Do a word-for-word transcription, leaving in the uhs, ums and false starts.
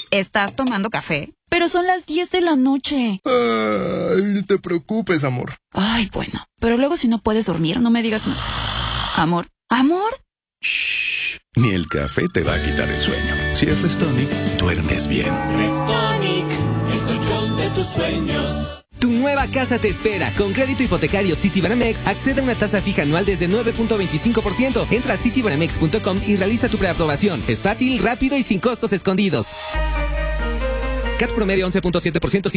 ¿Estás tomando café? Pero son las diez de la noche. Ay, no te preocupes, amor. Ay, bueno. Pero luego si no puedes dormir, no me digas nada. Amor. ¿Amor? Shh. Ni el café te va a quitar el sueño. Si es Restonic, duermes bien. Restonic, el colchón de tus sueños. Tu nueva casa te espera. Con crédito hipotecario Citibanamex, accede a una tasa fija anual desde nueve punto veinticinco por ciento. Entra a citibanamex punto com y realiza tu preaprobación. Es fácil, rápido y sin costos escondidos. C A T promedio once punto siete por ciento.